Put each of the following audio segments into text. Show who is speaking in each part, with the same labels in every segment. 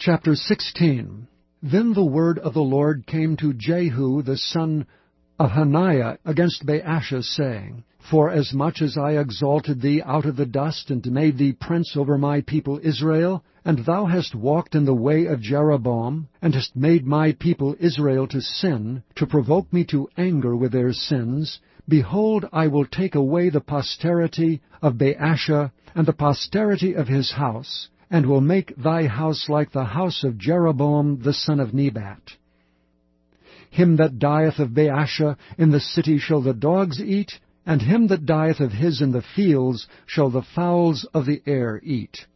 Speaker 1: Chapter 16. Then the word of the Lord came to Jehu the son of Hananiah against Baasha, saying, Forasmuch as I exalted thee out of the dust, and made thee prince over my people Israel, and thou hast walked in the way of Jeroboam, and hast made my people Israel to sin, to provoke me to anger with their sins, behold, I will take away the posterity of Baasha, and the posterity of his house, and will make thy house like the house of Jeroboam the son of Nebat. Him that dieth of Baasha in the city shall the dogs eat, and him that dieth of his in the fields shall the fowls of the air eat.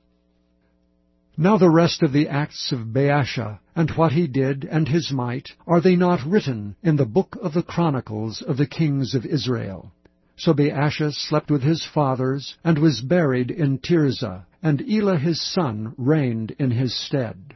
Speaker 1: Now the rest of the acts of Baasha, and what he did, and his might, are they not written in the book of the chronicles of the kings of Israel? So Baasha slept with his fathers, and was buried in Tirzah, and Elah his son reigned in his stead.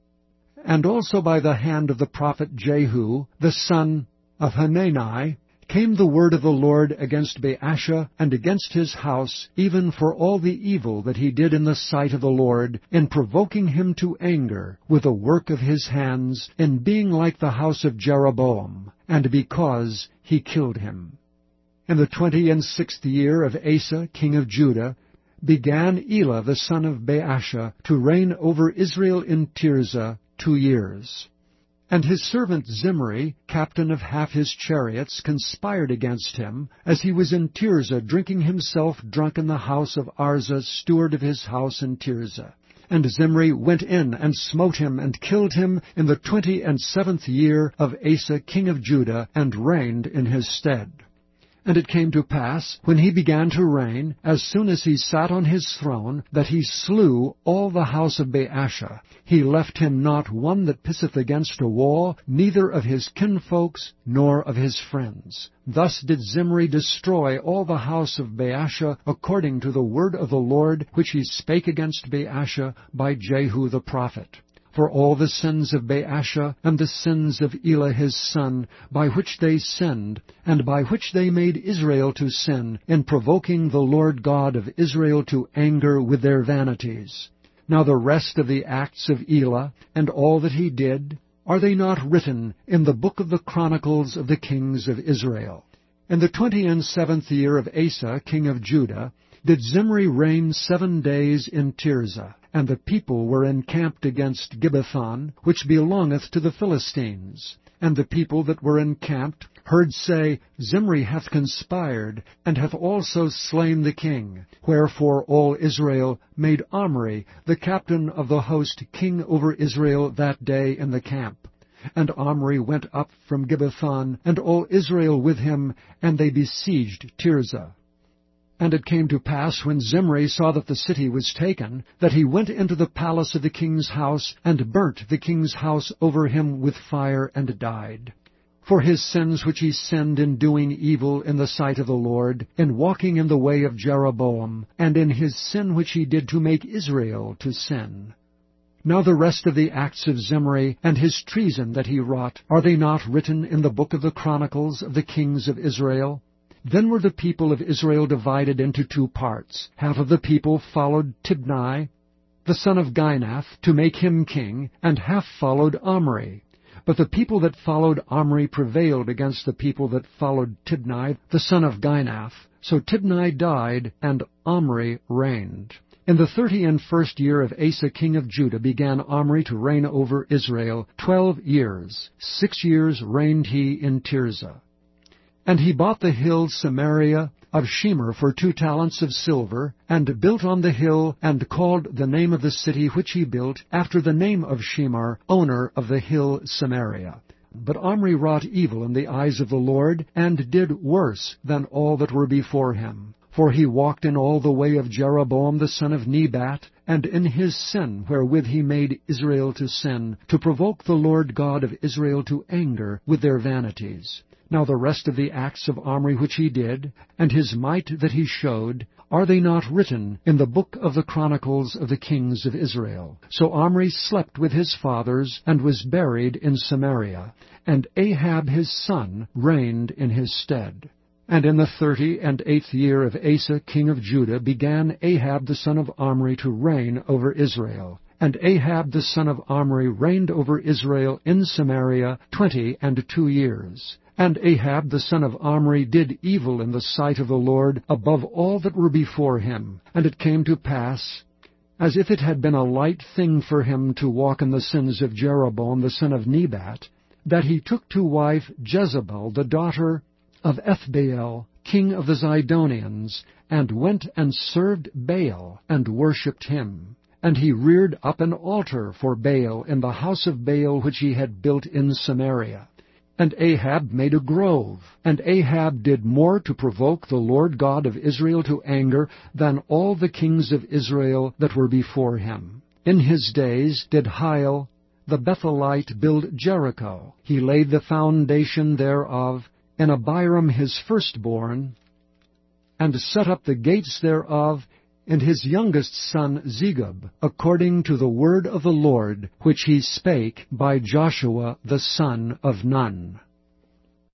Speaker 1: And also by the hand of the prophet Jehu, the son of Hanani, came the word of the Lord against Baasha and against his house, even for all the evil that he did in the sight of the Lord, in provoking him to anger with the work of his hands, in being like the house of Jeroboam, and because he killed him. In the 26th year of Asa king of Judah began Elah the son of Baasha to reign over Israel in Tirzah 2 years. And his servant Zimri, captain of half his chariots, conspired against him, as he was in Tirzah drinking himself drunk in the house of Arza, steward of his house in Tirzah. And Zimri went in and smote him and killed him in the 27th year of Asa king of Judah, and reigned in his stead. And it came to pass, when he began to reign, as soon as he sat on his throne, that he slew all the house of Baasha. He left him not one that pisseth against a wall, neither of his kinfolks, nor of his friends. Thus did Zimri destroy all the house of Baasha, according to the word of the Lord, which he spake against Baasha by Jehu the prophet. For all the sins of Baasha, and the sins of Elah his son, by which they sinned, and by which they made Israel to sin, in provoking the Lord God of Israel to anger with their vanities. Now the rest of the acts of Elah, and all that he did, are they not written in the book of the chronicles of the kings of Israel? In the 27th year of Asa king of Judah did Zimri reign 7 days in Tirzah. And the people were encamped against Gibbethon, which belongeth to the Philistines. And the people that were encamped heard say, Zimri hath conspired, and hath also slain the king. Wherefore all Israel made Omri, the captain of the host, king over Israel that day in the camp. And Omri went up from Gibbethon, and all Israel with him, and they besieged Tirzah. And it came to pass, when Zimri saw that the city was taken, that he went into the palace of the king's house, and burnt the king's house over him with fire, and died. For his sins which he sinned in doing evil in the sight of the Lord, in walking in the way of Jeroboam, and in his sin which he did to make Israel to sin. Now the rest of the acts of Zimri, and his treason that he wrought, are they not written in the book of the chronicles of the kings of Israel? Then were the people of Israel divided into 2 parts. Half of the people followed Tibni, the son of Ginath, to make him king, and half followed Omri. But the people that followed Omri prevailed against the people that followed Tibni, the son of Ginath. So Tibni died, and Omri reigned. In the 31st year of Asa king of Judah began Omri to reign over Israel 12 years. 6 years reigned he in Tirzah. And he bought the hill Samaria of Shemer for 2 talents of silver, and built on the hill, and called the name of the city which he built after the name of Shemer, owner of the hill Samaria. But Omri wrought evil in the eyes of the Lord, and did worse than all that were before him. For he walked in all the way of Jeroboam the son of Nebat, and in his sin wherewith he made Israel to sin, to provoke the Lord God of Israel to anger with their vanities. Now the rest of the acts of Omri which he did, and his might that he showed, are they not written in the book of the chronicles of the kings of Israel? So Omri slept with his fathers, and was buried in Samaria, and Ahab his son reigned in his stead. And in the 38th year of Asa king of Judah began Ahab the son of Omri to reign over Israel. And Ahab the son of Omri reigned over Israel in Samaria 22 years. And Ahab the son of Omri did evil in the sight of the Lord above all that were before him. And it came to pass, as if it had been a light thing for him to walk in the sins of Jeroboam the son of Nebat, that he took to wife Jezebel the daughter of Ethbaal, king of the Zidonians, and went and served Baal, and worshipped him. And he reared up an altar for Baal in the house of Baal which he had built in Samaria. And Ahab made a grove, and Ahab did more to provoke the Lord God of Israel to anger than all the kings of Israel that were before him. In his days did Hiel the Bethelite build Jericho. He laid the foundation thereof, and Abiram his firstborn, and set up the gates thereof, and his youngest son Zegub, according to the word of the Lord, which he spake by Joshua the son of Nun.